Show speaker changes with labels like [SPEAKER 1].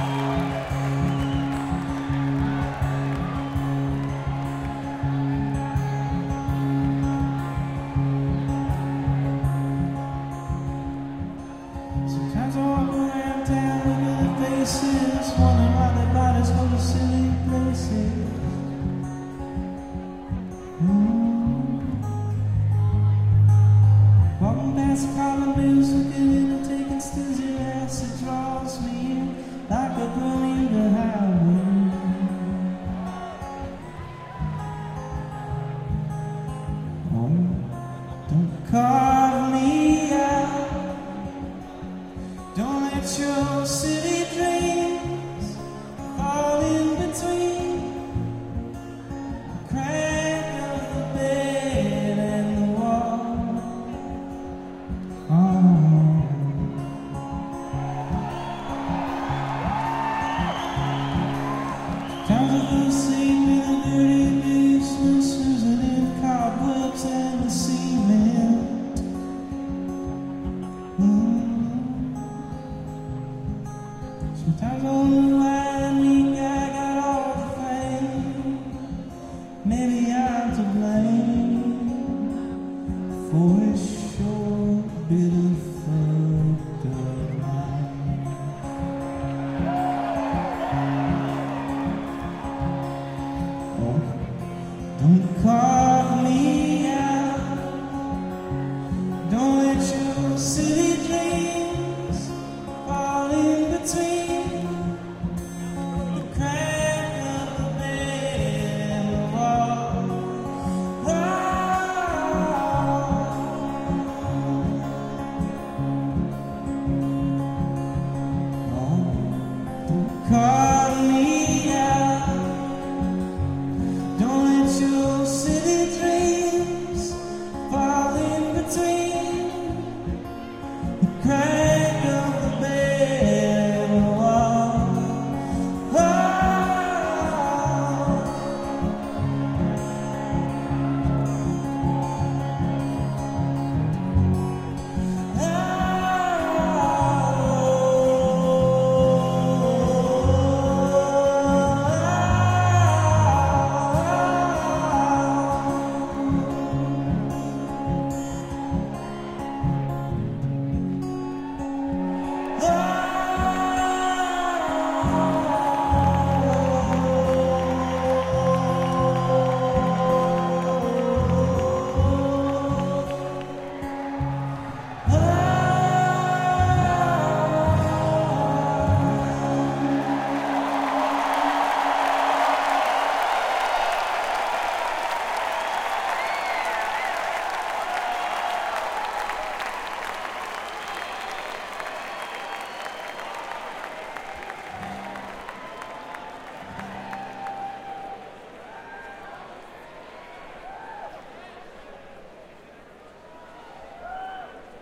[SPEAKER 1] Sometimes I walk around town looking at faces, wondering why their bodies go to silly places. Walking past the column bills, looking in and taking stills, your acid draws me in like a Bermuda highway. Oh, don't carve me out. Don't let your city dreams fall in between the crack of the bed and the wall. Times of the same in the dirty basement, snoozing in cobwebs and the cement. Sometimes I wonder why